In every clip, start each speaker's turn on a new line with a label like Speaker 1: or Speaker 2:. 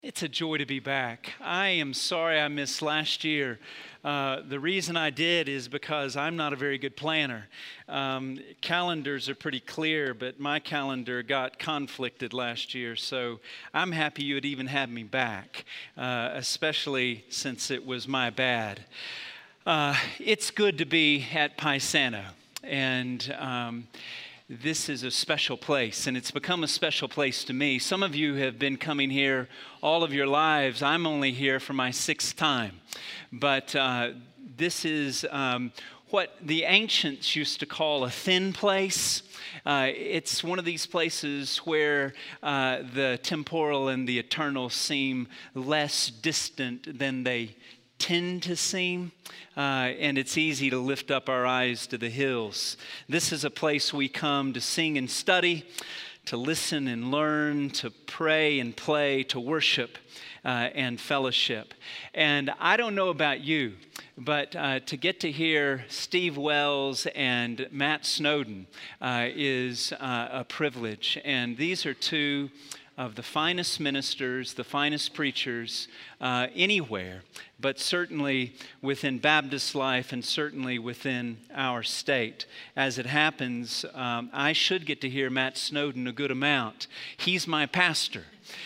Speaker 1: It's a joy to be back. I am sorry I missed last year. The reason I did is because I'm not a very good planner. Calendars are pretty clear, but my calendar got conflicted last year, so I'm happy you would even have me back, especially since it was my bad. It's good to be at Paisano, and this is a special place, and it's become a special place to me. Some of you have been coming here all of your lives. I'm only here for my sixth time. But this is what the ancients used to call a thin place. It's one of these places where the temporal and the eternal seem less distant than they tend to seem, and it's easy to lift up our eyes to the hills. This is a place we come to sing and study, to listen and learn, to pray and play, to worship and fellowship. And I don't know about you, but to get to hear Steve Wells and Matt Snowden is a privilege. And these are two of the finest ministers, the finest preachers anywhere, but certainly within Baptist life and certainly within our state. As it happens, I should get to hear Matt Snowden a good amount. He's my pastor.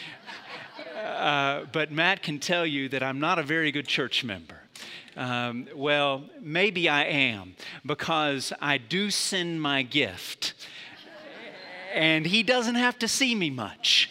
Speaker 1: But Matt can tell you that I'm not a very good church member. Well, maybe I am, because I do send my gift, and he doesn't have to see me much.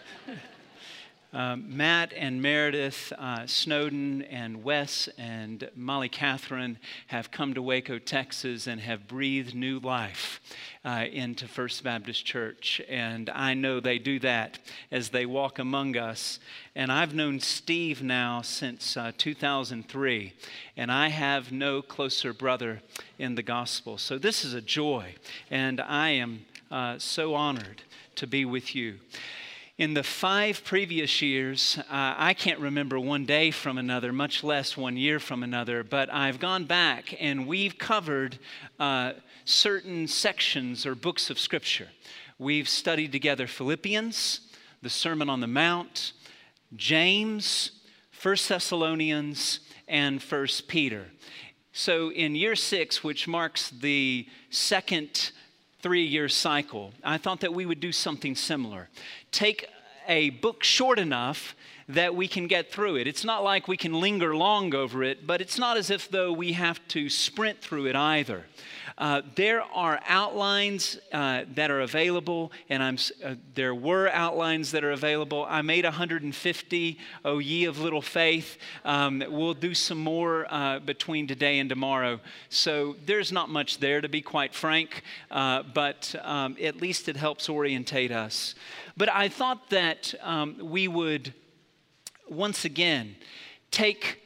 Speaker 1: Matt and Meredith, Snowden and Wes and Molly Catherine have come to Waco, Texas, and have breathed new life into First Baptist Church. And I know they do that as they walk among us. And I've known Steve now since 2003, and I have no closer brother in the gospel. So this is a joy, and I am so honored to be with you. In the 5 previous years, I can't remember one day from another, much less one year from another, but I've gone back and we've covered certain sections or books of Scripture. We've studied together Philippians, the Sermon on the Mount, James, 1 Thessalonians, and 1 Peter. So in year 6, which marks the second 3-year cycle, I thought that we would do something similar. Take a book short enough that we can get through it. It's not like we can linger long over it, but it's not as if though we have to sprint through it either. There are outlines that are available, and there were outlines that are available. I made 150, O ye of little faith. We'll do some more between today and tomorrow. So there's not much there, to be quite frank, but at least it helps orientate us. But I thought that we would once again take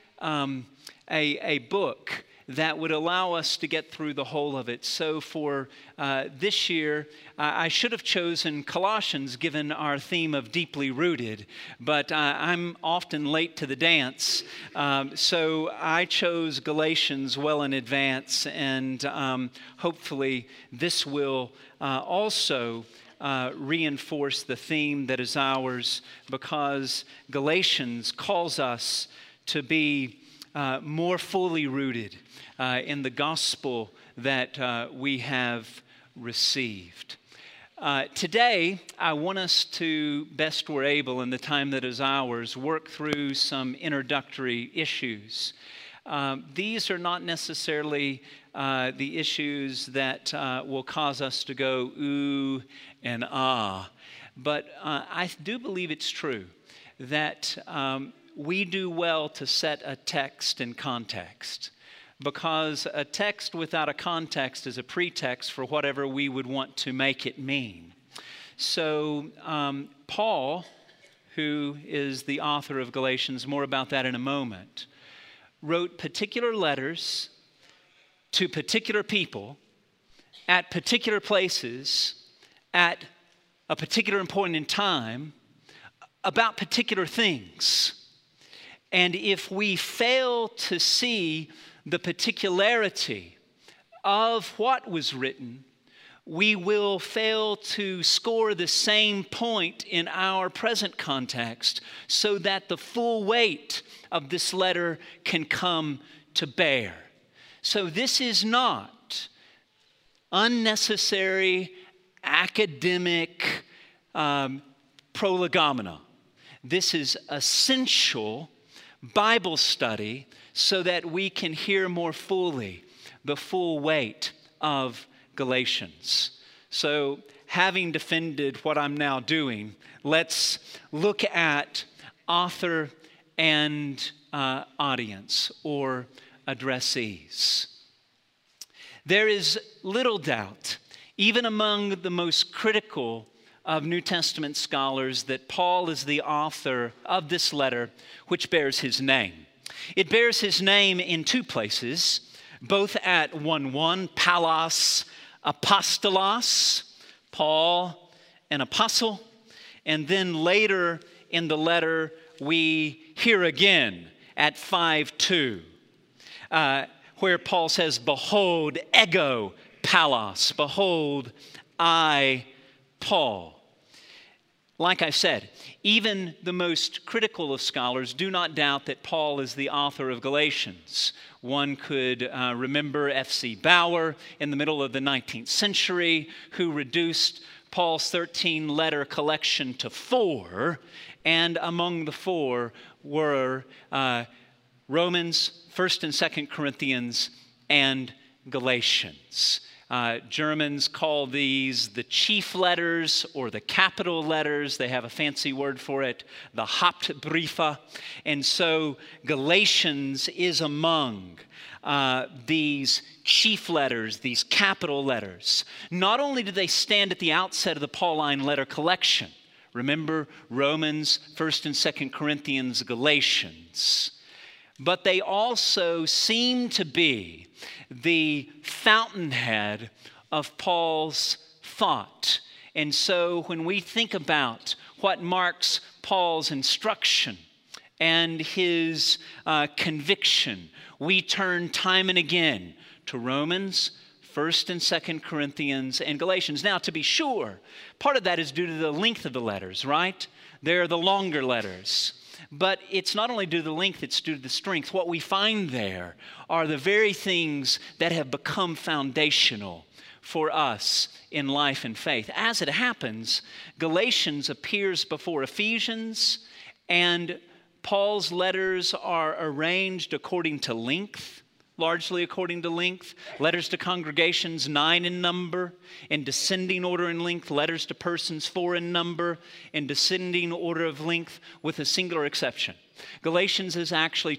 Speaker 1: a book that would allow us to get through the whole of it. So for this year, I should have chosen Colossians given our theme of deeply rooted, but I'm often late to the dance. So I chose Galatians well in advance, and hopefully this will also reinforce the theme that is ours, because Galatians calls us to be more fully rooted in the gospel that we have received. Today, I want us to, best we're able in the time that is ours, work through some introductory issues. These are not necessarily the issues that will cause us to go ooh and ah, but I do believe it's true that we do well to set a text in context, because a text without a context is a pretext for whatever we would want to make it mean. So Paul, who is the author of Galatians, more about that in a moment, wrote particular letters to particular people at particular places at a particular point in time about particular things. And if we fail to see the particularity of what was written, we will fail to score the same point in our present context so that the full weight of this letter can come to bear. So this is not unnecessary academic prolegomena. This is essential Bible study so that we can hear more fully the full weight of Galatians. So, having defended what I'm now doing, let's look at author and audience or addressees. There is little doubt, even among the most critical of New Testament scholars, that Paul is the author of this letter, which bears his name. It bears his name in two places, both at 1:1, Paulus, Apostolos, Paul, an apostle, and then later in the letter we hear again at 5:2, where Paul says, "Behold, ego Paulus, behold, I, Paul." Like I said, even the most critical of scholars do not doubt that Paul is the author of Galatians. One could remember F.C. Bauer in the middle of the 19th century, who reduced Paul's 13-letter collection to 4, and among the 4 were Romans, 1st and 2nd Corinthians, and Galatians. Germans call these the chief letters or the capital letters. They have a fancy word for it, the Hauptbriefe. And so Galatians is among these chief letters, these capital letters. Not only do they stand at the outset of the Pauline letter collection, remember Romans, 1st and 2nd Corinthians, Galatians, but they also seem to be the fountainhead of Paul's thought. And so when we think about what marks Paul's instruction and his conviction, we turn time and again to Romans, 1st and 2nd Corinthians, and Galatians. Now, to be sure, part of that is due to the length of the letters, right? They're the longer letters. But it's not only due to the length, it's due to the strength. What we find there are the very things that have become foundational for us in life and faith. As it happens, Galatians appears before Ephesians, and Paul's letters are arranged according to length, largely according to length. Letters to congregations, 9 in number. In descending order in length, letters to persons, 4 in number. In descending order of length, with a singular exception. Galatians is actually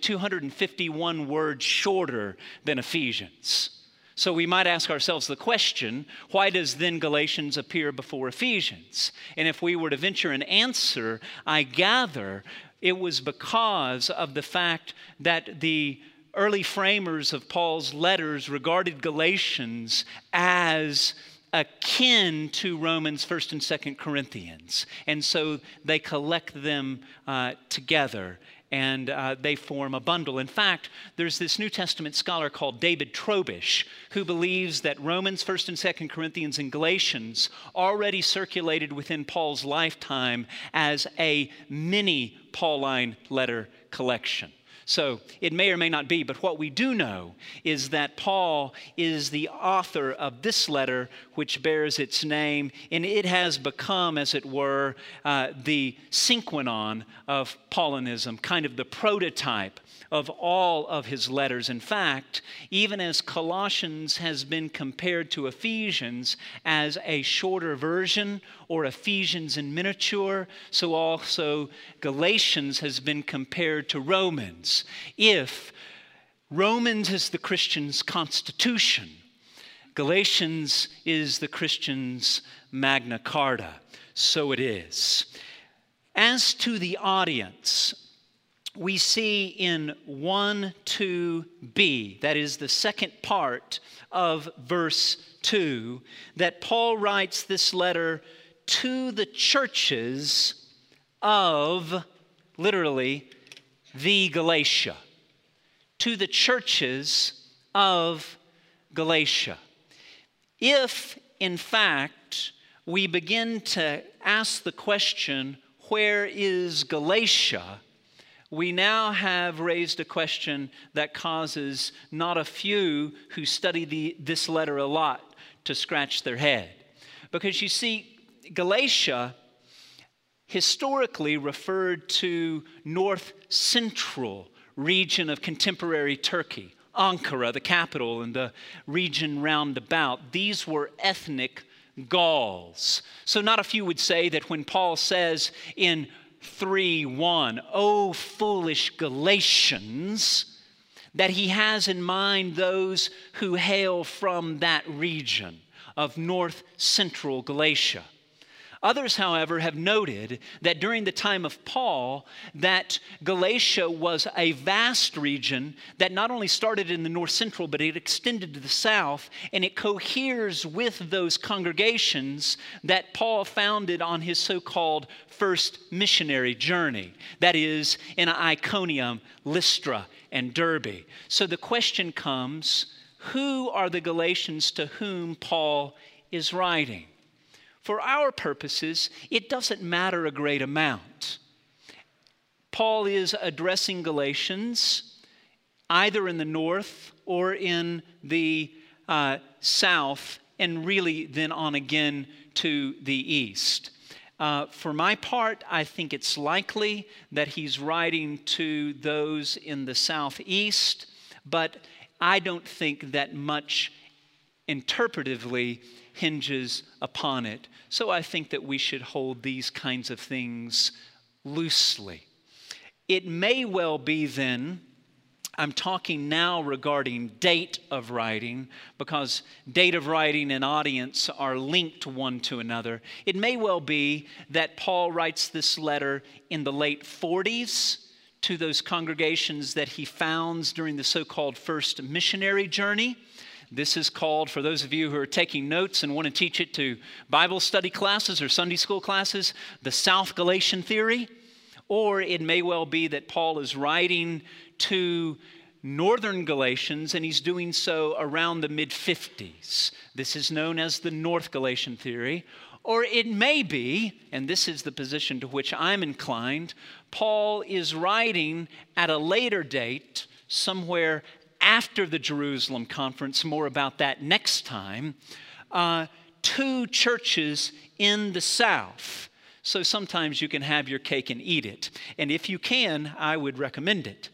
Speaker 1: 251 words shorter than Ephesians. So we might ask ourselves the question, why does then Galatians appear before Ephesians? And if we were to venture an answer, I gather it was because of the fact that the early framers of Paul's letters regarded Galatians as akin to Romans, 1st and 2nd Corinthians. And so they collect them together and they form a bundle. In fact, there's this New Testament scholar called David Trobisch who believes that Romans, 1st and 2nd Corinthians, and Galatians already circulated within Paul's lifetime as a mini Pauline letter collection. So it may or may not be, but what we do know is that Paul is the author of this letter, which bears its name, and it has become, as it were, the synchronon of Paulinism, kind of the prototype of all of his letters. In fact, even as Colossians has been compared to Ephesians as a shorter version, or Ephesians in miniature, so also Galatians has been compared to Romans. If Romans is the Christian's constitution, Galatians is the Christian's Magna Carta. So it is. As to the audience, we see in 1-2b, that is the second part of verse 2, that Paul writes this letter to the churches of, literally, the Galatia. To the churches of Galatia. If in fact, we begin to ask the question, where is Galatia? We now have raised a question that causes not a few who study this letter a lot to scratch their head. Because you see, Galatia historically referred to north central region of contemporary Turkey, Ankara, the capital, and the region round about. These were ethnic Gauls. So not a few would say that when Paul says in 3:1, "O foolish Galatians," that he has in mind those who hail from that region of north central Galatia. Others, however, have noted that during the time of Paul, that Galatia was a vast region that not only started in the north central, but it extended to the south, and it coheres with those congregations that Paul founded on his so-called first missionary journey. That is, in Iconium, Lystra, and Derbe. So the question comes, who are the Galatians to whom Paul is writing? For our purposes, it doesn't matter a great amount. Paul is addressing Galatians either in the north or in the south, and really then on again to the east. For my part, I think it's likely that he's writing to those in the southeast, but I don't think that much interpretively hinges upon it. So I think that we should hold these kinds of things loosely. It may well be then, I'm talking now regarding date of writing, because date of writing and audience are linked one to another. It may well be that Paul writes this letter in the late 40s to those congregations that he founds during the so-called first missionary journey. This is called, for those of you who are taking notes and want to teach it to Bible study classes or Sunday school classes, the South Galatian theory. Or it may well be that Paul is writing to northern Galatians, and he's doing so around the mid-50s. This is known as the North Galatian theory. Or it may be, and this is the position to which I'm inclined, Paul is writing at a later date, somewhere after the Jerusalem conference, more about that next time, to churches in the south. So sometimes you can have your cake and eat it. And if you can, I would recommend it.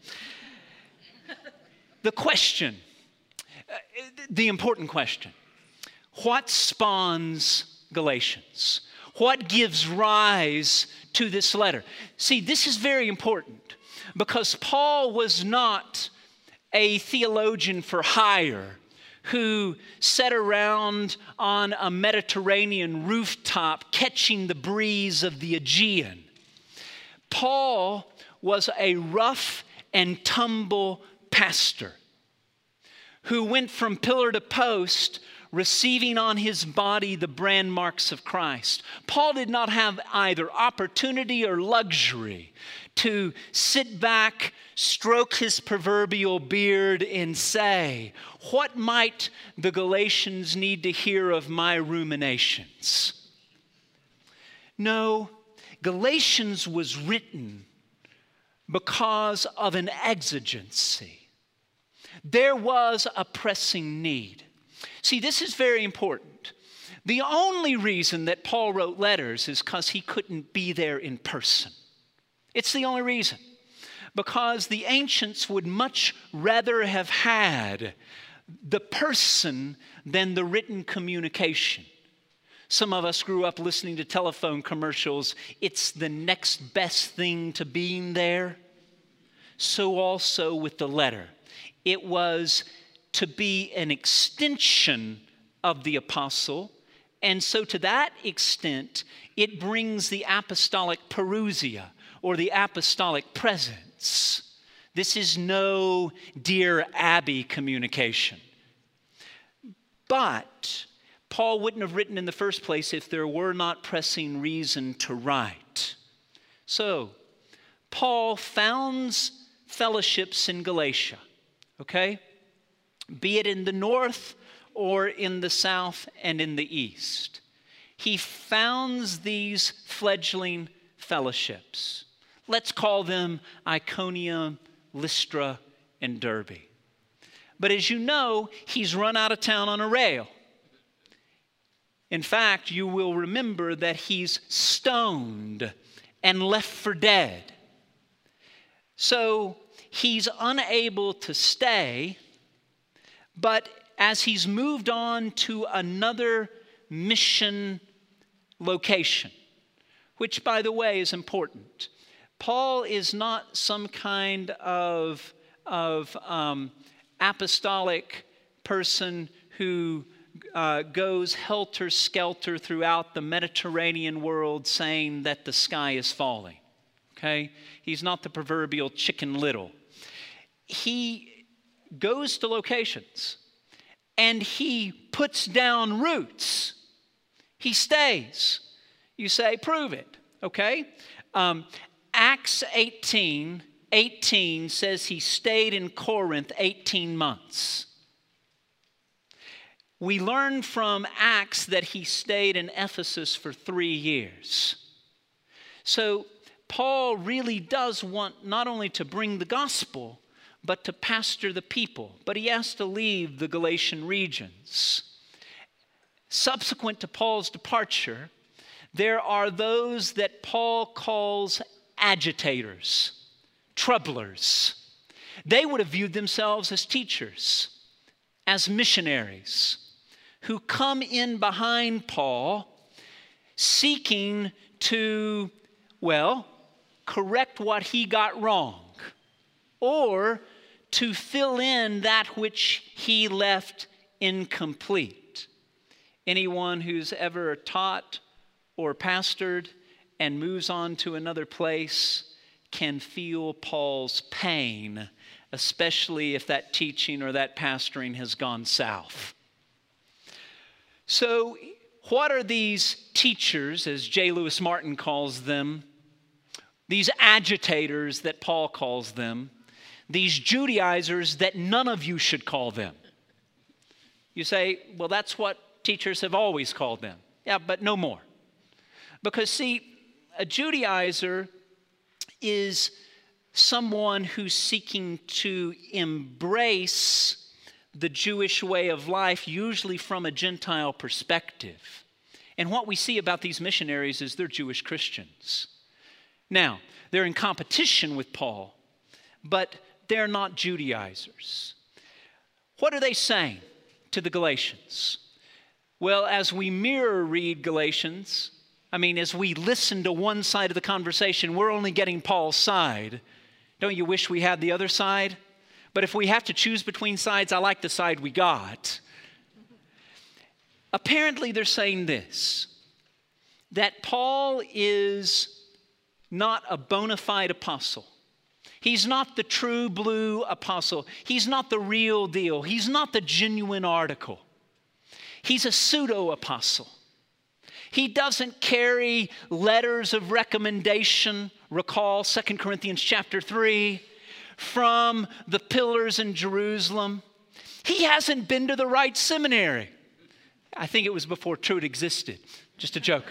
Speaker 1: The question, the important question, what spawns Galatians? What gives rise to this letter? See, this is very important because Paul was not a theologian for hire who sat around on a Mediterranean rooftop catching the breeze of the Aegean. Paul was a rough and tumble pastor who went from pillar to post, receiving on his body the brand marks of Christ. Paul did not have either opportunity or luxury to sit back, stroke his proverbial beard, and say, "What might the Galatians need to hear of my ruminations?" No, Galatians was written because of an exigency. There was a pressing need. See, this is very important. The only reason that Paul wrote letters is because he couldn't be there in person. It's the only reason. Because the ancients would much rather have had the person than the written communication. Some of us grew up listening to telephone commercials. It's the next best thing to being there. So also with the letter. It was to be an extension of the apostle, and so to that extent, it brings the apostolic parousia, or the apostolic presence. This is no Dear Abby communication. But Paul wouldn't have written in the first place if there were not pressing reason to write. So, Paul founds fellowships in Galatia, okay? Be it in the north or in the south and in the east. He founds these fledgling fellowships. Let's call them Iconium, Lystra, and Derbe. But as you know, he's run out of town on a rail. In fact, you will remember that he's stoned and left for dead. So he's unable to stay, but as he's moved on to another mission location, which, by the way, is important. Paul is not some kind of apostolic person who goes helter-skelter throughout the Mediterranean world saying that the sky is falling. Okay? He's not the proverbial Chicken Little. He goes to locations and he puts down roots. He stays. You say, prove it. Okay? Acts 18 says he stayed in Corinth 18 months. We learn from Acts that he stayed in Ephesus for 3 years. So Paul really does want not only to bring the gospel, but to pastor the people. But he has to leave the Galatian regions. Subsequent to Paul's departure, there are those that Paul calls agitators, troublers. They would have viewed themselves as teachers, as missionaries, who come in behind Paul seeking to, correct what he got wrong, or to fill in that which he left incomplete. Anyone who's ever taught or pastored and moves on to another place can feel Paul's pain, especially if that teaching or that pastoring has gone south. So, what are these teachers, as J. Lewis Martin calls them, these agitators that Paul calls them, these Judaizers that none of you should call them? You say, well, that's what teachers have always called them. Yeah, but no more. Because, see, a Judaizer is someone who's seeking to embrace the Jewish way of life, usually from a Gentile perspective. And what we see about these missionaries is they're Jewish Christians. Now, they're in competition with Paul, but they're not Judaizers. What are they saying to the Galatians? Well, as we mirror read Galatians, as we listen to one side of the conversation, we're only getting Paul's side. Don't you wish we had the other side? But if we have to choose between sides, I like the side we got. Apparently, they're saying this, that Paul is not a bona fide apostle. He's not the true blue apostle. He's not the real deal. He's not the genuine article. He's a pseudo-apostle. He doesn't carry letters of recommendation. Recall 2 Corinthians chapter 3 from the pillars in Jerusalem. He hasn't been to the right seminary. I think it was before Truett existed. Just a joke.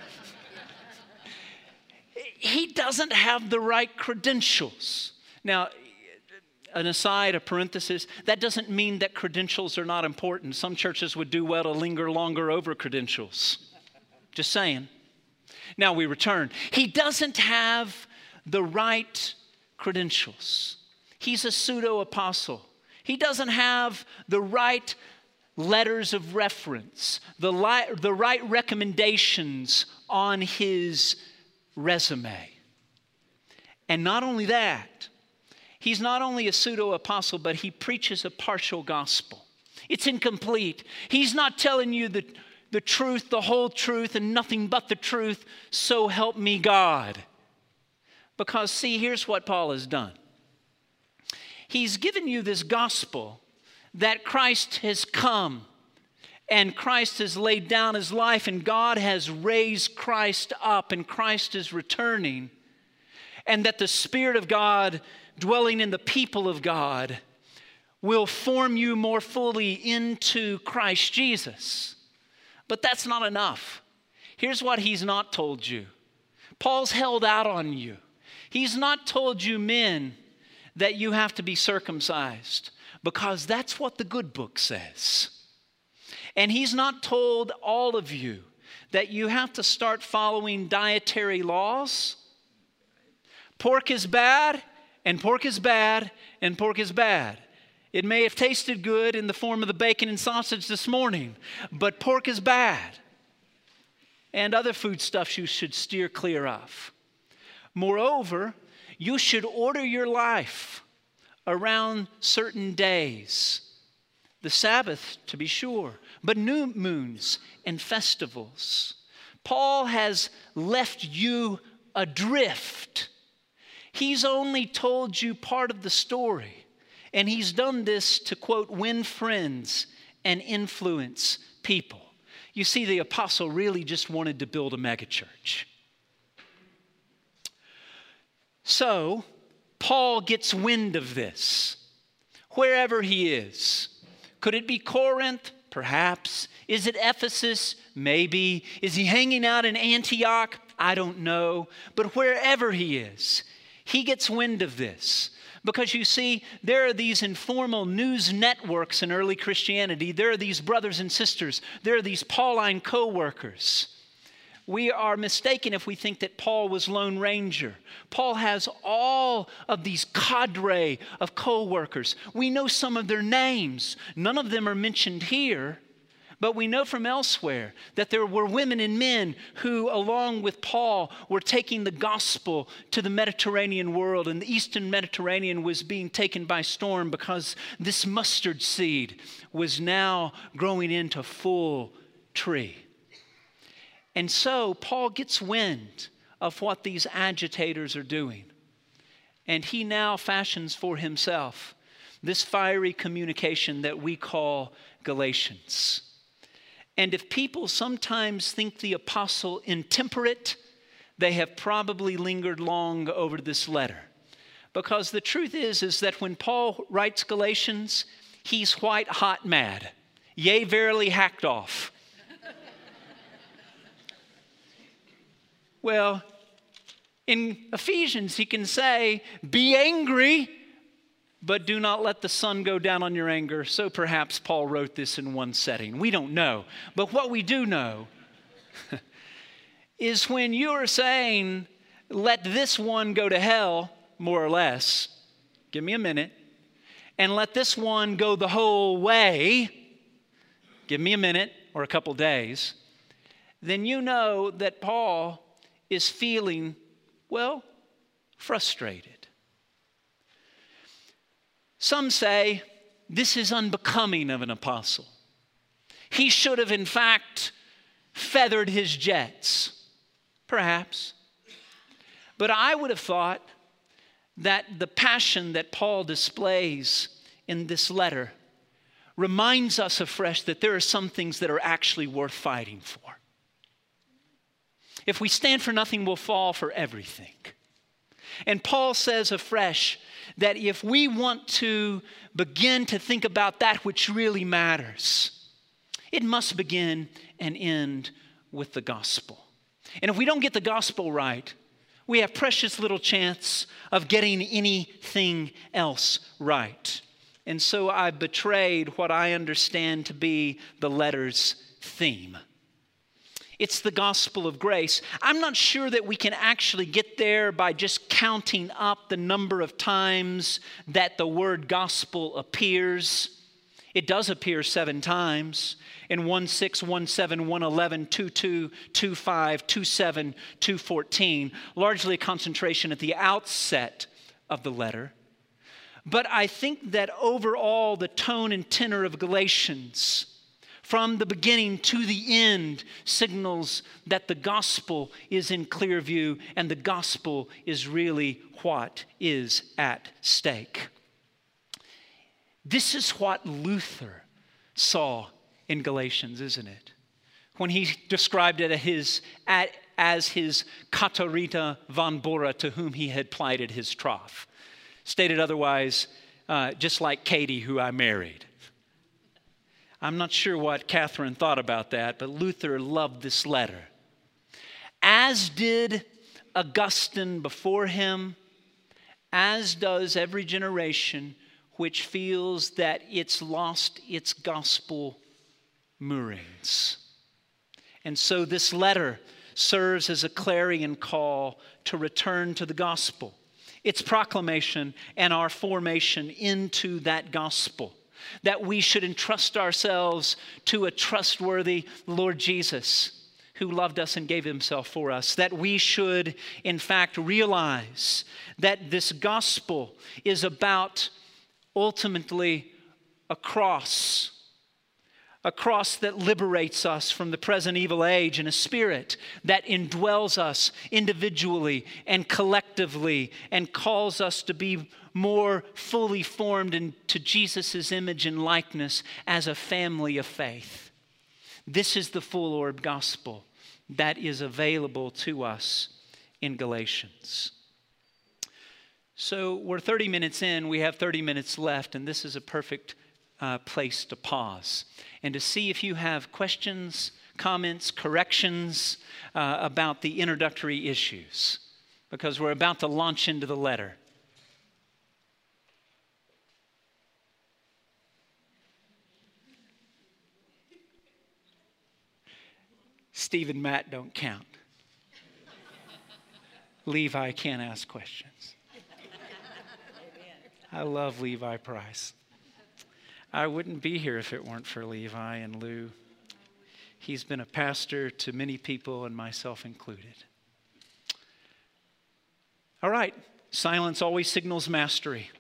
Speaker 1: He doesn't have the right credentials. Now, an aside, a parenthesis, that doesn't mean that credentials are not important. Some churches would do well to linger longer over credentials. Just saying. Now we return. He doesn't have the right credentials. He's a pseudo-apostle. He doesn't have the right letters of reference, the right recommendations on his resume. And not only that, he's not only a pseudo-apostle, but he preaches a partial gospel. It's incomplete. He's not telling you the truth, the whole truth, and nothing but the truth, so help me God. Because, see, here's what Paul has done. He's given you this gospel that Christ has come and Christ has laid down his life and God has raised Christ up and Christ is returning, and that the Spirit of God dwelling in the people of God will form you more fully into Christ Jesus. But that's not enough. Here's what he's not told you. Paul's held out on you. He's not told you, men, that you have to be circumcised, because that's what the good book says. And he's not told all of you that you have to start following dietary laws. Pork is bad, and pork is bad, and pork is bad. It may have tasted good in the form of the bacon and sausage this morning, but pork is bad. And other foodstuffs you should steer clear of. Moreover, you should order your life around certain days. The Sabbath, to be sure, but new moons and festivals. Paul has left you adrift. He's only told you part of the story. And he's done this to, quote, win friends and influence people. You see, the apostle really just wanted to build a megachurch. So, Paul gets wind of this, wherever he is. Could it be Corinth? Perhaps. Is it Ephesus? Maybe. Is he hanging out in Antioch? I don't know. But wherever he is, he gets wind of this. Because you see, there are these informal news networks in early Christianity. There are these brothers and sisters. There are these Pauline co-workers. We are mistaken if we think that Paul was Lone Ranger. Paul has all of these cadre of co-workers. We know some of their names. None of them are mentioned here. But we know from elsewhere that there were women and men who, along with Paul, were taking the gospel to the Mediterranean world. And the Eastern Mediterranean was being taken by storm because this mustard seed was now growing into full tree. And so Paul gets wind of what these agitators are doing. And he now fashions for himself this fiery communication that we call Galatians. And if people sometimes think the apostle intemperate, they have probably lingered long over this letter. Because the truth is that when Paul writes Galatians, he's white hot mad. Yea, verily hacked off. Well, in Ephesians, he can say, be angry, but do not let the sun go down on your anger. So perhaps Paul wrote this in one setting. We don't know. But what we do know is when you're saying, let this one go to hell, more or less, give me a minute, and let this one go the whole way, give me a minute or a couple days, then you know that Paul is feeling, well, frustrated. Some say this is unbecoming of an apostle. He should have, in fact, feathered his jets. Perhaps. But I would have thought that the passion that Paul displays in this letter reminds us afresh that there are some things that are actually worth fighting for. If we stand for nothing, we'll fall for everything. And Paul says afresh that if we want to begin to think about that which really matters, it must begin and end with the gospel. And if we don't get the gospel right, we have precious little chance of getting anything else right. And so I betrayed what I understand to be the letter's theme. It's the gospel of grace. I'm not sure that we can actually get there by just counting up the number of times that the word gospel appears. It does appear 7 times. In 1:6, 1:7, 1:11, 2:2, 2:5, 2:7, 2:14. Largely a concentration at the outset of the letter. But I think that overall the tone and tenor of Galatians, from the beginning to the end, signals that the gospel is in clear view and the gospel is really what is at stake. This is what Luther saw in Galatians, isn't it? When he described it as his Katharina von Bora, to whom he had plighted his troth. Stated otherwise, just like Katie, who I married. I'm not sure what Catherine thought about that, but Luther loved this letter. As did Augustine before him, as does every generation which feels that it's lost its gospel moorings. And so this letter serves as a clarion call to return to the gospel, its proclamation and our formation into that gospel, that we should entrust ourselves to a trustworthy Lord Jesus who loved us and gave himself for us, that we should in fact realize that this gospel is about ultimately a cross that liberates us from the present evil age, and a spirit that indwells us individually and collectively and calls us to be more fully formed into Jesus' image and likeness as a family of faith. This is the full-orbed gospel that is available to us in Galatians. So we're 30 minutes in, we have 30 minutes left, and this is a perfect place to pause and to see if you have questions, comments, corrections about the introductory issues, because we're about to launch into the letter. Steve and Matt don't count. Levi can't ask questions. I love Levi Price. I wouldn't be here if it weren't for Levi and Lou. He's been a pastor to many people, and myself included. All right, silence always signals mastery.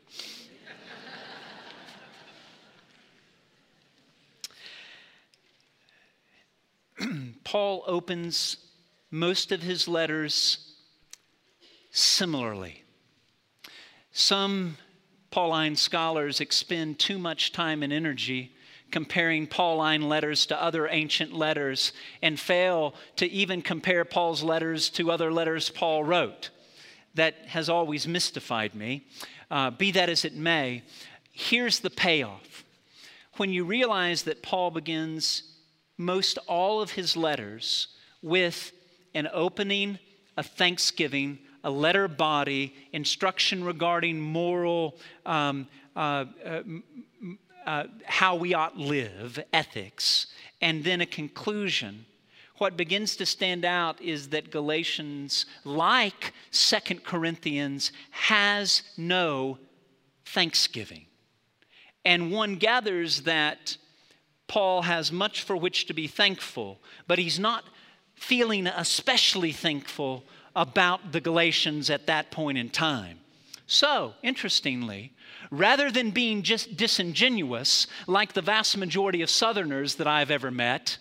Speaker 1: Paul opens most of his letters similarly. Some Pauline scholars expend too much time and energy comparing Pauline letters to other ancient letters and fail to even compare Paul's letters to other letters Paul wrote. That has always mystified me. Be that as it may, here's the payoff. When you realize that Paul begins most all of his letters with an opening, a thanksgiving, a letter body, instruction regarding moral, how we ought live, ethics, and then a conclusion. What begins to stand out is that Galatians, like 2 Corinthians, has no thanksgiving. And one gathers that Paul has much for which to be thankful, but he's not feeling especially thankful about the Galatians at that point in time. So, interestingly, rather than being just disingenuous like the vast majority of Southerners that I've ever met,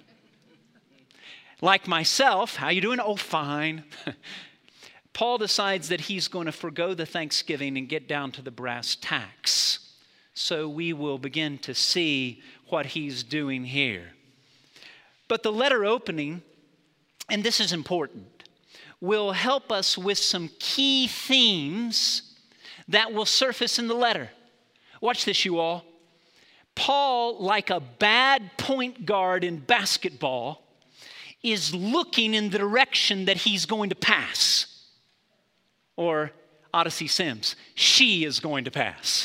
Speaker 1: like myself, how you doing? Oh, fine. Paul decides that he's going to forgo the thanksgiving and get down to the brass tacks. So we will begin to see what he's doing here. But the letter opening, and this is important, will help us with some key themes that will surface in the letter. Watch this, you all. Paul, like a bad point guard in basketball, is looking in the direction that he's going to pass. Or Odyssey Sims, she is going to pass.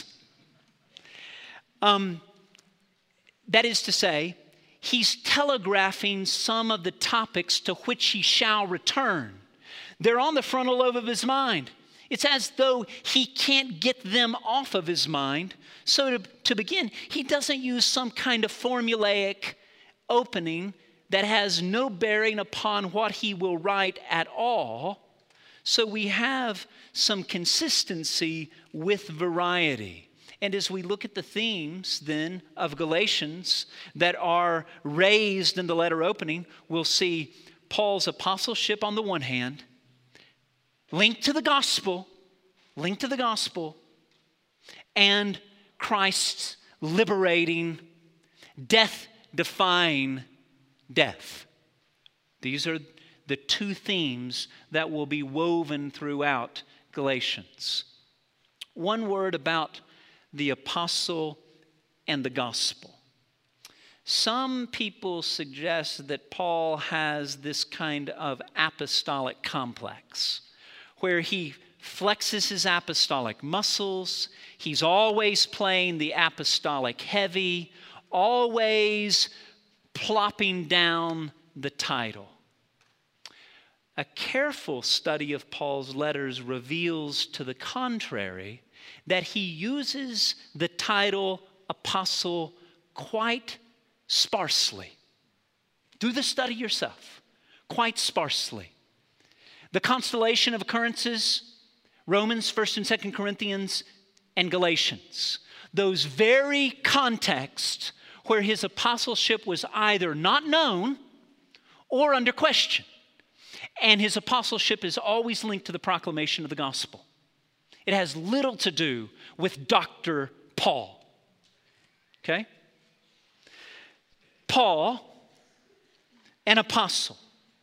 Speaker 1: That is to say, he's telegraphing some of the topics to which he shall return. They're on the frontal lobe of his mind. It's as though he can't get them off of his mind. So to begin, he doesn't use some kind of formulaic opening that has no bearing upon what he will write at all. So we have some consistency with variety. And as we look at the themes then of Galatians that are raised in the letter opening, we'll see Paul's apostleship on the one hand, linked to the gospel, and Christ's liberating, death-defying death. These are the two themes that will be woven throughout Galatians. One word about the apostle, and the gospel. Some people suggest that Paul has this kind of apostolic complex where he flexes his apostolic muscles. He's always playing the apostolic heavy, always plopping down the title. A careful study of Paul's letters reveals to the contrary that he uses the title apostle quite sparsely. Do the study yourself. Quite sparsely. The constellation of occurrences, Romans, 1st and 2nd Corinthians, and Galatians. Those very contexts where his apostleship was either not known or under question. And his apostleship is always linked to the proclamation of the gospel. It has little to do with Dr. Paul. Okay? Paul, an apostle.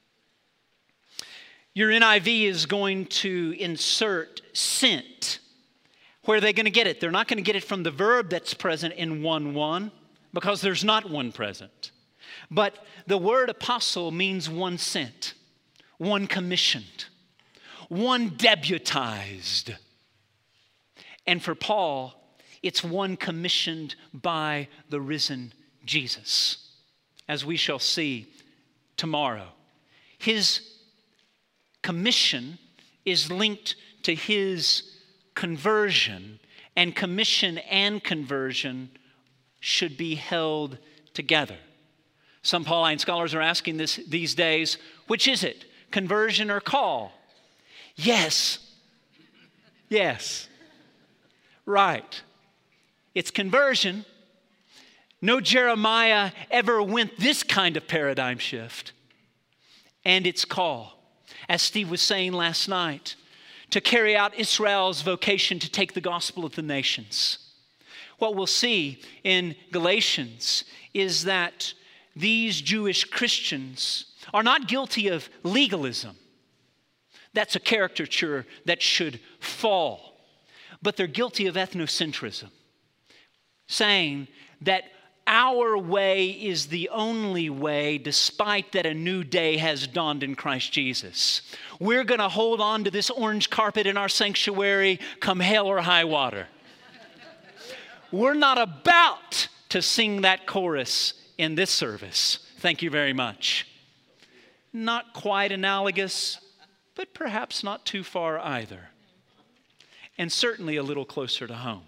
Speaker 1: Your NIV is going to insert sent. Where are they going to get it? They're not going to get it from the verb that's present in 1:1 because there's not one present. But the word apostle means one sent, one commissioned, one deputized. And for Paul, it's one commissioned by the risen Jesus, as we shall see tomorrow. His commission is linked to his conversion, and commission and conversion should be held together. Some Pauline scholars are asking this these days, which is it, conversion or call? Yes. Yes. Right. It's conversion. No Jeremiah ever went this kind of paradigm shift. And it's call. As Steve was saying last night, to carry out Israel's vocation to take the gospel of the nations. What we'll see in Galatians is that these Jewish Christians are not guilty of legalism. That's a caricature that should fall. But they're guilty of ethnocentrism, saying that our way is the only way, despite that a new day has dawned in Christ Jesus. We're going to hold on to this orange carpet in our sanctuary come hell or high water. We're not about to sing that chorus in this service. Thank you very much. Not quite analogous, but perhaps not too far either. And certainly a little closer to home.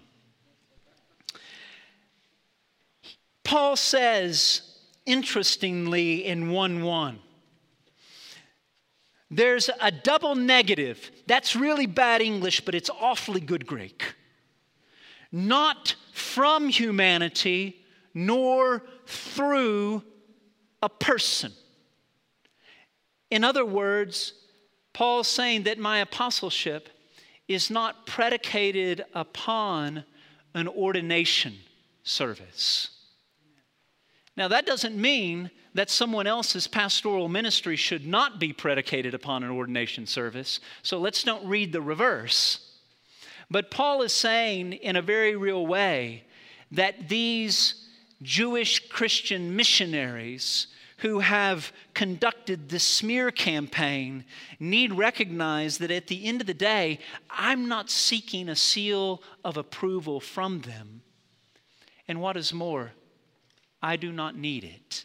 Speaker 1: Paul says, interestingly, in 1:1, there's a double negative. That's really bad English, but it's awfully good Greek. Not from humanity, nor through a person. In other words, Paul's saying that my apostleship is not predicated upon an ordination service. Now, that doesn't mean that someone else's pastoral ministry should not be predicated upon an ordination service. So let's don't read the reverse. But Paul is saying in a very real way that these Jewish Christian missionaries who have conducted the smear campaign need recognize that at the end of the day, I'm not seeking a seal of approval from them. And what is more, I do not need it.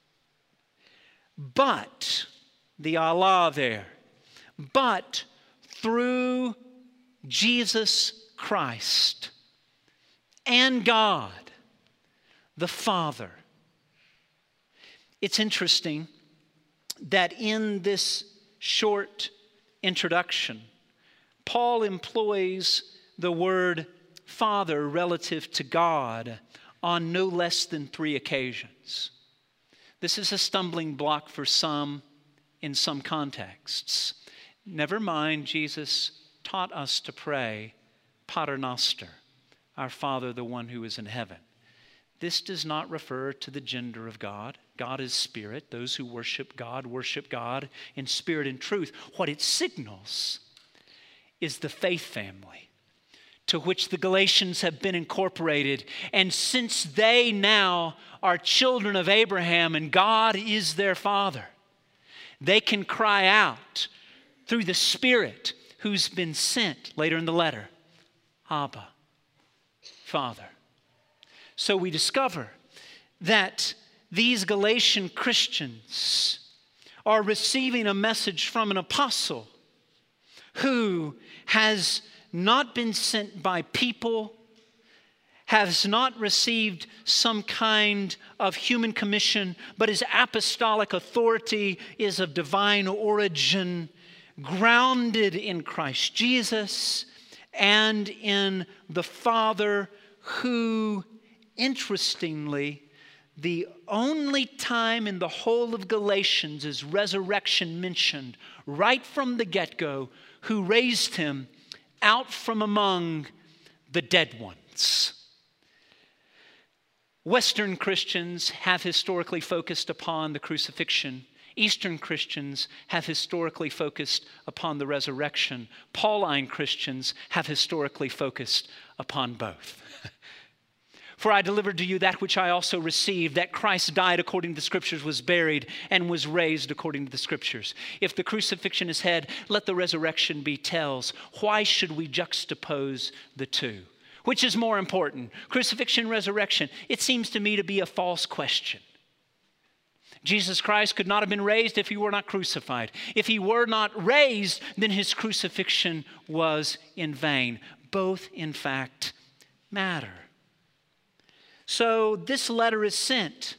Speaker 1: But, the Allah there, but through Jesus Christ and God, the Father. It's interesting that in this short introduction, Paul employs the word Father relative to God on no less than 3 occasions. This is a stumbling block for some in some contexts. Never mind, Jesus taught us to pray, Pater Noster, our Father, the one who is in heaven. This does not refer to the gender of God. God is spirit. Those who worship God in spirit and truth. What it signals is the faith family. to which the Galatians have been incorporated. And since they now are children of Abraham and God is their Father, they can cry out through the Spirit who's been sent, later in the letter, Abba, Father. So we discover that these Galatian Christians are receiving a message from an apostle who has not been sent by people, has not received some kind of human commission, but his apostolic authority is of divine origin, grounded in Christ Jesus and in the Father, who, interestingly, the only time in the whole of Galatians is resurrection mentioned, right from the get-go, who raised him out from among the dead ones. Western Christians have historically focused upon the crucifixion. Eastern Christians have historically focused upon the resurrection. Pauline Christians have historically focused upon both. For I delivered to you that which I also received, that Christ died according to the Scriptures, was buried, and was raised according to the Scriptures. If the crucifixion is head, let the resurrection be tails. Why should we juxtapose the two? Which is more important, crucifixion, resurrection? It seems to me to be a false question. Jesus Christ could not have been raised if he were not crucified. If he were not raised, then his crucifixion was in vain. Both, in fact, matter. So this letter is sent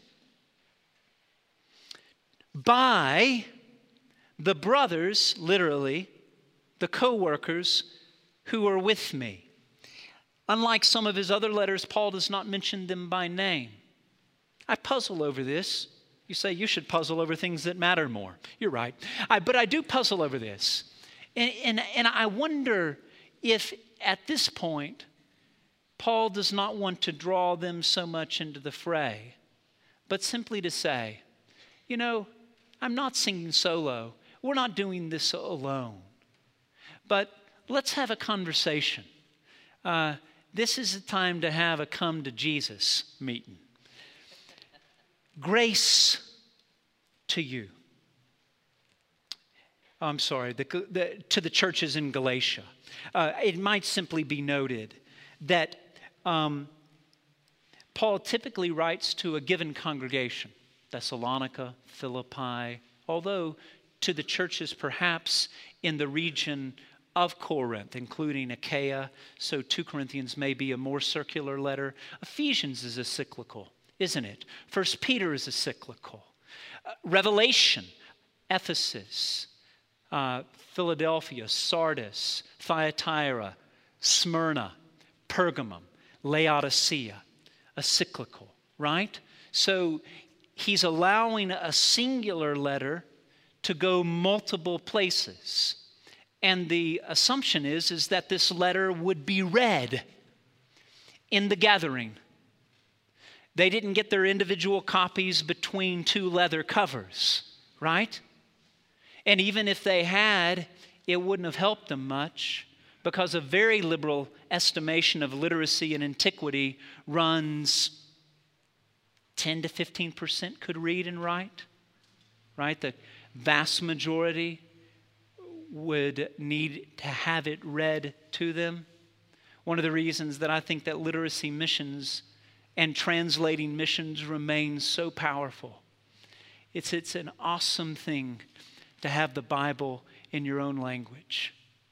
Speaker 1: by the brothers, literally, the co-workers who are with me. Unlike some of his other letters, Paul does not mention them by name. I puzzle over this. You say you should puzzle over things that matter more. You're right. But I do puzzle over this. And I wonder if at this point, Paul does not want to draw them so much into the fray, but simply to say, you know, I'm not singing solo. We're not doing this alone. But let's have a conversation. This is a time to have a come to Jesus meeting. Grace to you. I'm sorry, to the churches in Galatia. It might simply be noted that Paul typically writes to a given congregation, Thessalonica, Philippi, although to the churches perhaps in the region of Corinth, including Achaia, so 2 Corinthians may be a more circular letter. Ephesians is a cyclical, isn't it? 1 Peter is a cyclical. Revelation, Ephesus, Philadelphia, Sardis, Thyatira, Smyrna, Pergamum, Laodicea, a cyclical, right? So he's allowing a singular letter to go multiple places. And the assumption is that this letter would be read in the gathering. They didn't get their individual copies between two leather covers, right? And even if they had, it wouldn't have helped them much, because a very liberal estimation of literacy in antiquity runs 10 to 15% could read and write, right? The vast majority would need to have it read to them. One of the reasons that I think that literacy missions and translating missions remain so powerful. It's an awesome thing to have the Bible in your own language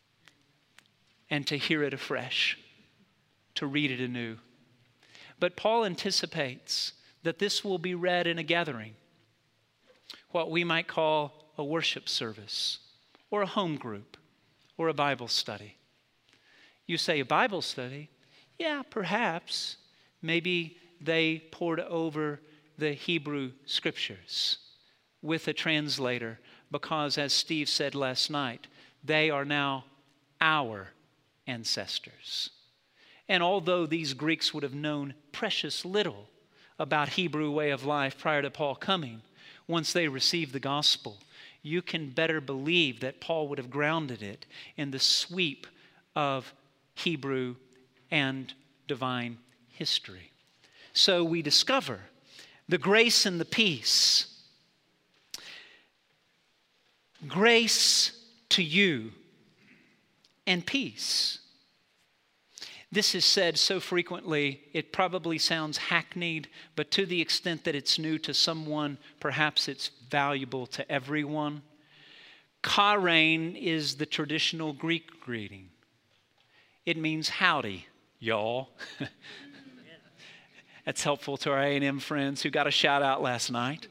Speaker 1: and to hear it afresh, to read it anew. But Paul anticipates that this will be read in a gathering, what we might call a worship service, or a home group, or a Bible study. You say a Bible study? Yeah, perhaps. Maybe they poured over the Hebrew Scriptures with a translator, because as Steve said last night, they are now our ancestors. And although these Greeks would have known precious little about Hebrew way of life prior to Paul coming, once they received the gospel, you can better believe that Paul would have grounded it in the sweep of Hebrew and divine history. So we discover the grace and the peace. Grace to you and peace. This is said so frequently, it probably sounds hackneyed, but to the extent that it's new to someone, perhaps it's valuable to everyone. Chairein is the traditional Greek greeting. It means howdy, y'all. That's helpful to our A&M friends who got a shout out last night.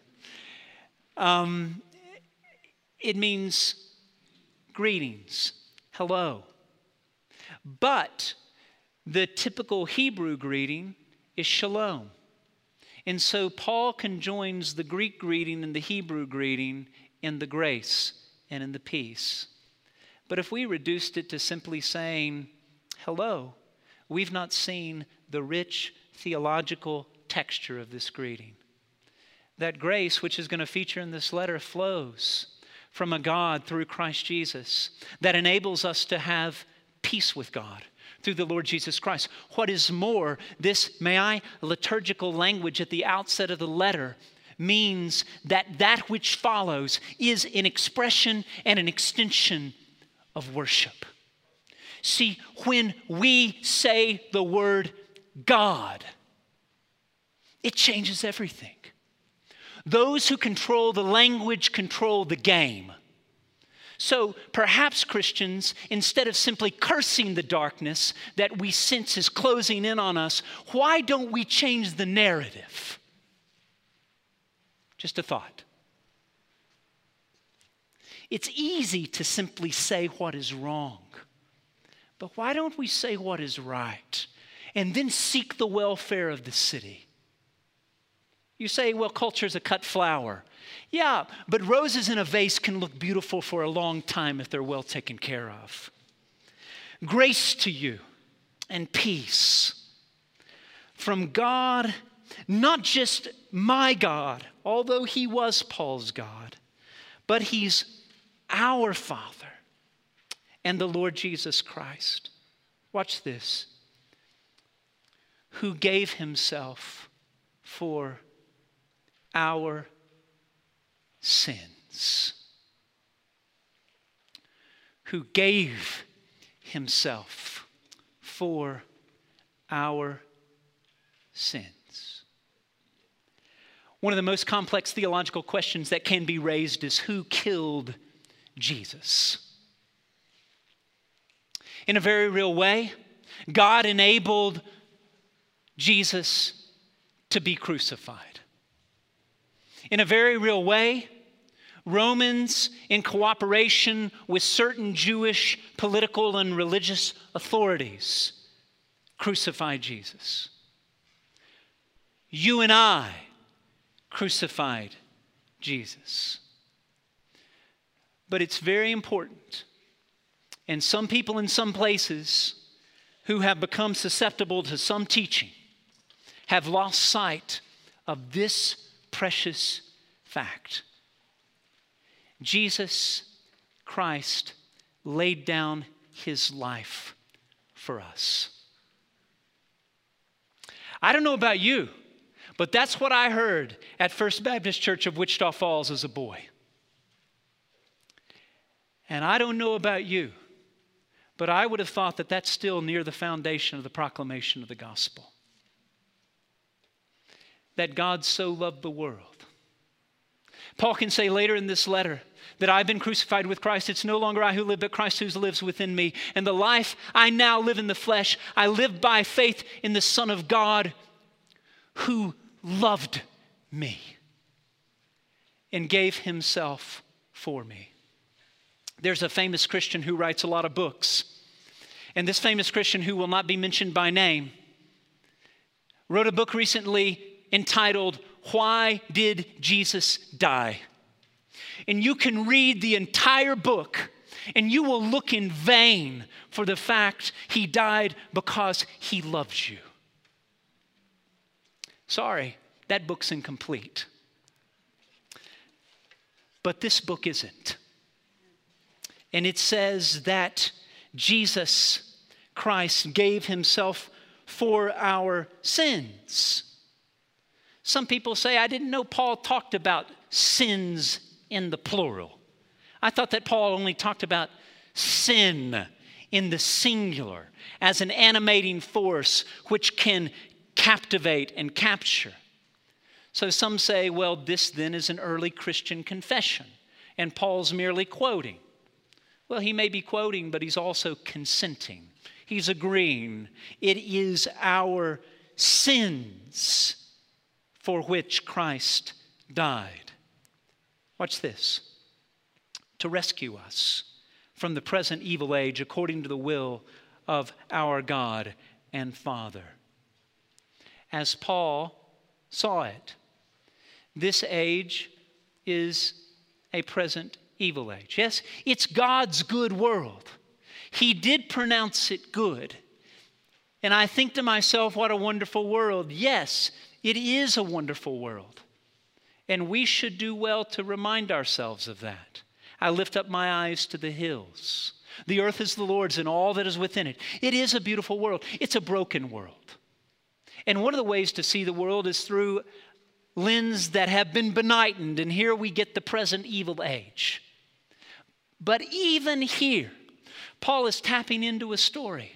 Speaker 1: It means greetings, hello. But the typical Hebrew greeting is shalom. And so Paul conjoins the Greek greeting and the Hebrew greeting in the grace and in the peace. But if we reduced it to simply saying hello, we've not seen the rich theological texture of this greeting. That grace, which is going to feature in this letter, flows from a God through Christ Jesus that enables us to have peace with God through the Lord Jesus Christ. What is more, this liturgical language at the outset of the letter means that which follows is an expression and an extension of worship. See, when we say the word God, it changes everything. Those who control the language control the game. So perhaps Christians, instead of simply cursing the darkness that we sense is closing in on us, why don't we change the narrative? Just a thought. It's easy to simply say what is wrong, but why don't we say what is right and then seek the welfare of the city? You say, well, culture's a cut flower. Yeah, but roses in a vase can look beautiful for a long time if they're well taken care of. Grace to you and peace from God, not just my God, although He was Paul's God, but He's our Father and the Lord Jesus Christ. Watch this. Who gave Himself for our sins. Who gave Himself for our sins. One of the most complex theological questions that can be raised is who killed Jesus? In a very real way, God enabled Jesus to be crucified. In a very real way, Romans, in cooperation with certain Jewish political and religious authorities, crucified Jesus. You and I crucified Jesus. But it's very important, and some people in some places who have become susceptible to some teaching have lost sight of this precious fact. Jesus Christ laid down His life for us. I don't know about you, but that's what I heard at First Baptist Church of Wichita Falls as a boy. And I don't know about you, but I would have thought that that's still near the foundation of the proclamation of the gospel. That God so loved the world. Paul can say later in this letter that I've been crucified with Christ. It's no longer I who live, but Christ who lives within me. And the life I now live in the flesh, I live by faith in the Son of God who loved me and gave Himself for me. There's a famous Christian who writes a lot of books. And this famous Christian, who will not be mentioned by name, wrote a book recently entitled, Why Did Jesus Die? And you can read the entire book and you will look in vain for the fact He died because He loves you. Sorry, that book's incomplete. But this book isn't. And it says that Jesus Christ gave himself for our sins. Some people say, I didn't know Paul talked about sins in the plural. I thought that Paul only talked about sin in the singular as an animating force which can captivate and capture. So some say, well, this then is an early Christian confession, and Paul's merely quoting. Well, he may be quoting, but he's also consenting. He's agreeing. It is our sins for which Christ died. Watch this. To rescue us from the present evil age according to the will of our God and Father. As Paul saw it, this age is a present evil age. Yes, it's God's good world. He did pronounce it good. And I think to myself, what a wonderful world. Yes, it is a wonderful world. And we should do well to remind ourselves of that. I lift up my eyes to the hills. The earth is the Lord's and all that is within it. It is a beautiful world. It's a broken world. And one of the ways to see the world is through lenses that have been benightened. And here we get the present evil age. But even here, Paul is tapping into a story.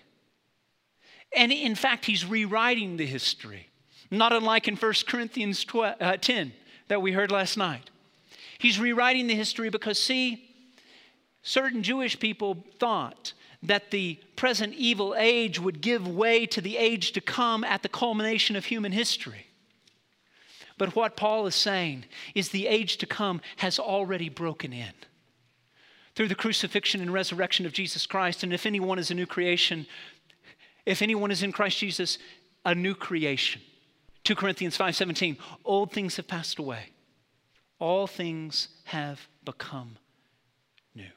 Speaker 1: And in fact, he's rewriting the history. Not unlike in 1 Corinthians 10 that we heard last night. He's rewriting the history because, see, certain Jewish people thought that the present evil age would give way to the age to come at the culmination of human history. But what Paul is saying is the age to come has already broken in through the crucifixion and resurrection of Jesus Christ. And if anyone is a new creation, if anyone is in Christ Jesus, a new creation. 2 Corinthians 5:17, old things have passed away. All things have become new.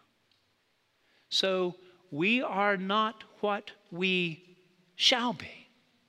Speaker 1: So we are not what we shall be.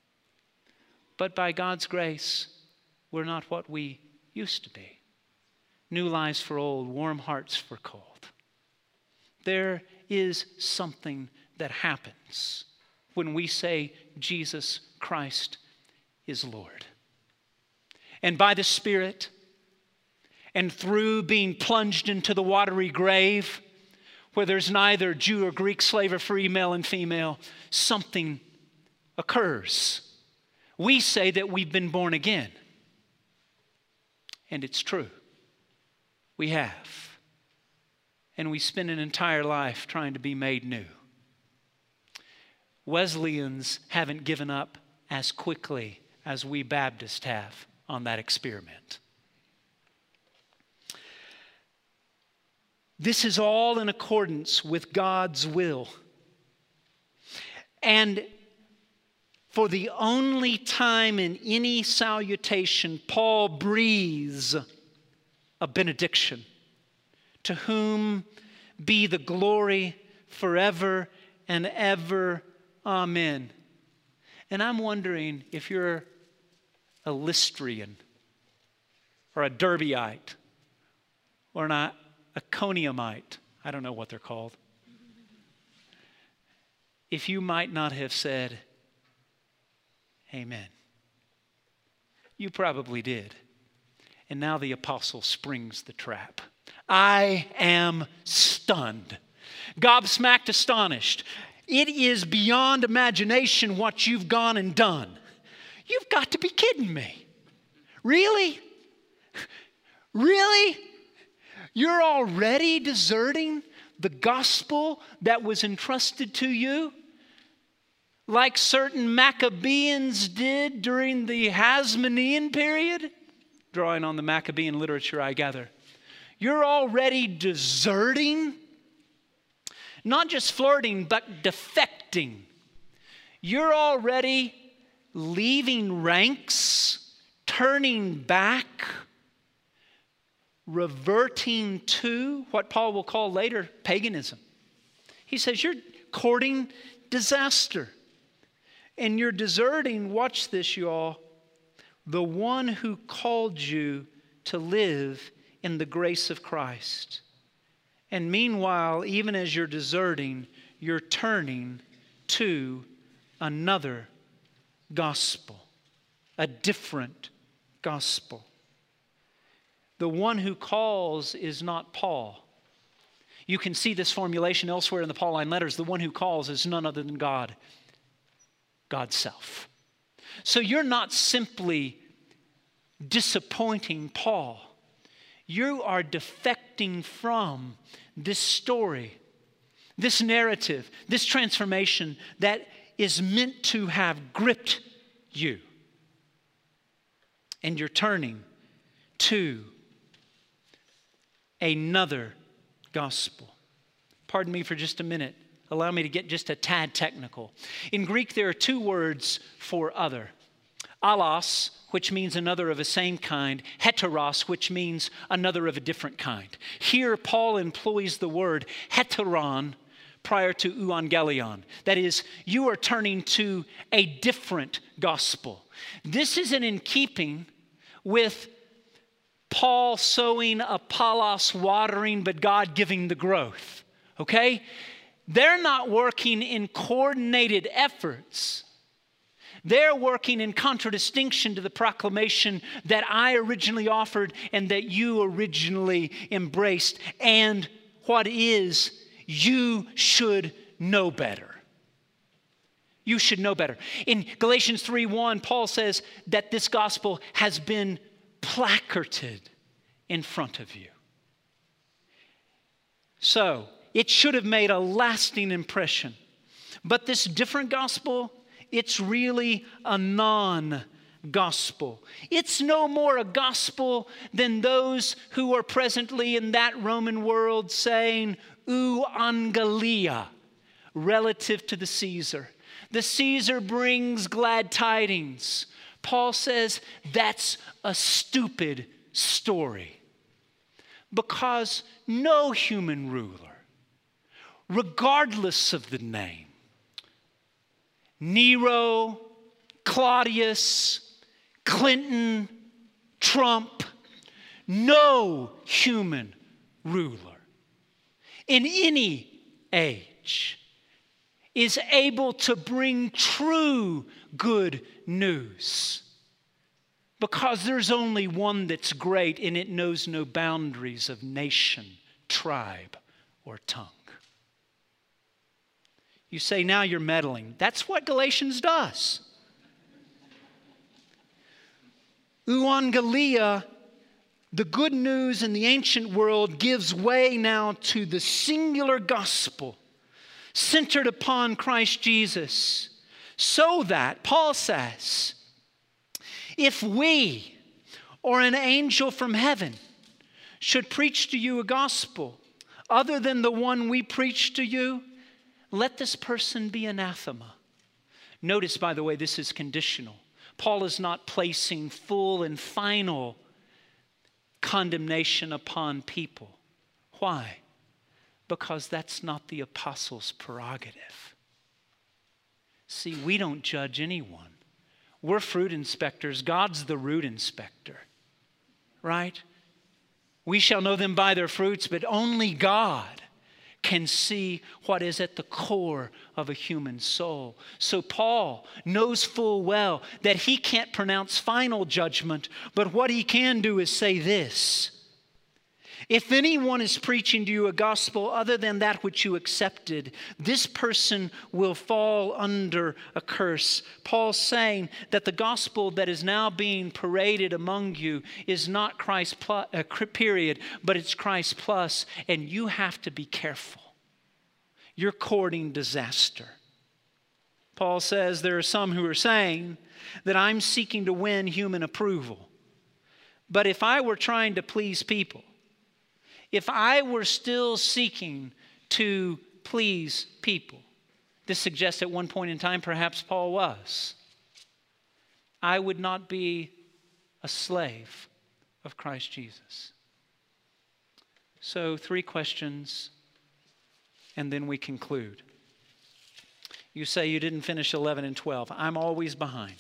Speaker 1: But by God's grace, we're not what we used to be. New lives for old, warm hearts for cold. There is something that happens when we say Jesus Christ is Lord. And by the Spirit, and through being plunged into the watery grave, where there's neither Jew or Greek, slave or free, male and female, something occurs. We say that we've been born again. And it's true. We have. And we spend an entire life trying to be made new. Wesleyans haven't given up as quickly as we Baptists have on that experiment. This is all in accordance with God's will. And for the only time in any salutation, Paul breathes a benediction. To whom be the glory forever and ever. Amen. And I'm wondering if you're a Lystrian or a Derbyite or a Iconiumite, I don't know what they're called, if you might not have said, Amen. You probably did. And now the apostle springs the trap. I am stunned, gobsmacked, astonished. It is beyond imagination what you've gone and done. You've got to be kidding me. Really? Really? You're already deserting the gospel that was entrusted to you? Like certain Maccabeans did during the Hasmonean period? Drawing on the Maccabean literature, I gather. You're already deserting? Not just flirting, but defecting. You're already leaving ranks, turning back, reverting to what Paul will call later paganism. He says you're courting disaster. And you're deserting, watch this, y'all, the one who called you to live in the grace of Christ. And meanwhile, even as you're deserting, you're turning to another gospel, a different gospel. The one who calls is not Paul. You can see this formulation elsewhere in the Pauline letters. The one who calls is none other than God, God's self. So you're not simply disappointing Paul. You are defecting from this story, this narrative, this transformation that is meant to have gripped you. And you're turning to another gospel. Pardon me for just a minute. Allow me to get just a tad technical. In Greek, there are two words for other. Allos, which means another of the same kind. Heteros, which means another of a different kind. Here, Paul employs the word heteron prior to euangelion. That is, you are turning to a different gospel. This isn't in keeping with Paul sowing, Apollos watering, but God giving the growth. Okay? They're not working in coordinated efforts. They're working in contradistinction to the proclamation that I originally offered and that you originally embraced. And what is, you should know better. You should know better. In Galatians 3:1, Paul says that this gospel has been placarded in front of you. So, it should have made a lasting impression. But this different gospel, it's really a non-gospel. It's no more a gospel than those who are presently in that Roman world saying, euangelia, relative to the Caesar. The Caesar brings glad tidings. Paul says that's a stupid story because no human ruler, regardless of the name, Nero, Claudius, Clinton, Trump, no human ruler in any age is able to bring true good news. Because there's only one that's great and it knows no boundaries of nation, tribe, or tongue. You say, now you're meddling. That's what Galatians does. Euangelia, the good news in the ancient world, gives way now to the singular gospel centered upon Christ Jesus. So that, Paul says, if we or an angel from heaven should preach to you a gospel other than the one we preach to you, let this person be anathema. Notice, by the way, this is conditional. Paul is not placing full and final condemnation upon people. Why? Because that's not the apostles' prerogative. See, we don't judge anyone. We're fruit inspectors. God's the root inspector. Right? We shall know them by their fruits, but only God can see what is at the core of a human soul. So Paul knows full well that he can't pronounce final judgment, but what he can do is say this: if anyone is preaching to you a gospel other than that which you accepted, this person will fall under a curse. Paul's saying that the gospel that is now being paraded among you is not Christ plus, period, but it's Christ plus, and you have to be careful. You're courting disaster. Paul says there are some who are saying that I'm seeking to win human approval. But if I were trying to please people, if I were still seeking to please people, this suggests at one point in time perhaps Paul was, I would not be a slave of Christ Jesus. So 3 questions, and then we conclude. You say you didn't finish 11 and 12. I'm always behind.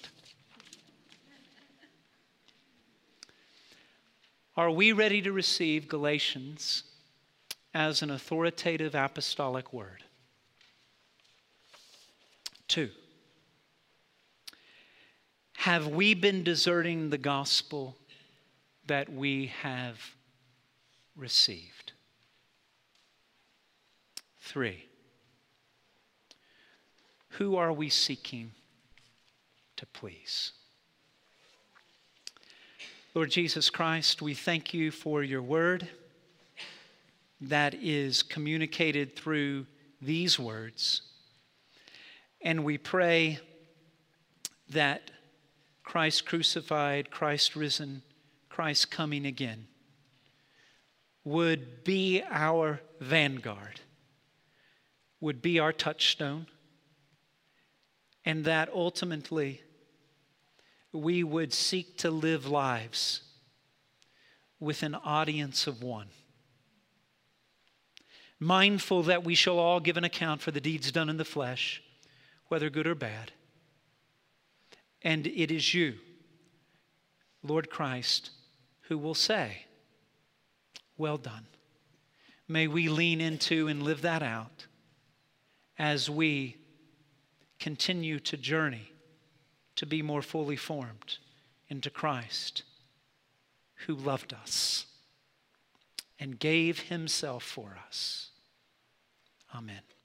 Speaker 1: Are we ready to receive Galatians as an authoritative apostolic word? 2, have we been deserting the gospel that we have received? 3, who are we seeking to please? Lord Jesus Christ, we thank you for your word that is communicated through these words. And we pray that Christ crucified, Christ risen, Christ coming again would be our vanguard, would be our touchstone, and that ultimately we would seek to live lives with an audience of one. Mindful that we shall all give an account for the deeds done in the flesh, whether good or bad. And it is you, Lord Christ, who will say, well done. May we lean into and live that out as we continue to journey to be more fully formed into Christ, who loved us and gave himself for us. Amen.